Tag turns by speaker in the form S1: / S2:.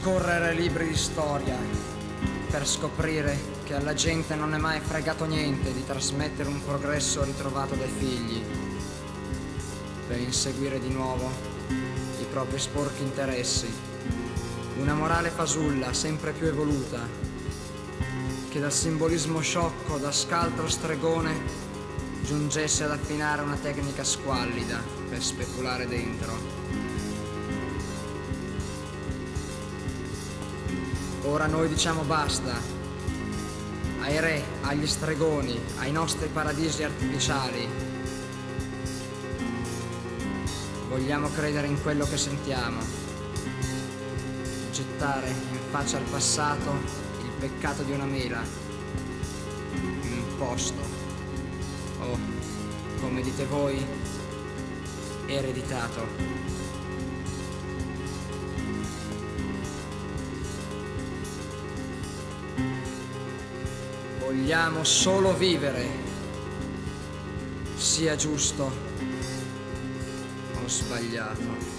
S1: scorrere libri di storia per scoprire che alla gente non è mai fregato niente di trasmettere un progresso ritrovato dai figli, per inseguire di nuovo i propri sporchi interessi. Una morale fasulla sempre più evoluta, che dal simbolismo sciocco da scaltro stregone giungesse ad affinare una tecnica squallida per speculare dentro. Ora noi diciamo basta ai re, agli stregoni, ai nostri paradisi artificiali. Vogliamo credere in quello che sentiamo, gettare in faccia al passato il peccato di una mela, un imposto, o, come dite voi, ereditato. Vogliamo solo vivere, sia giusto o sbagliato.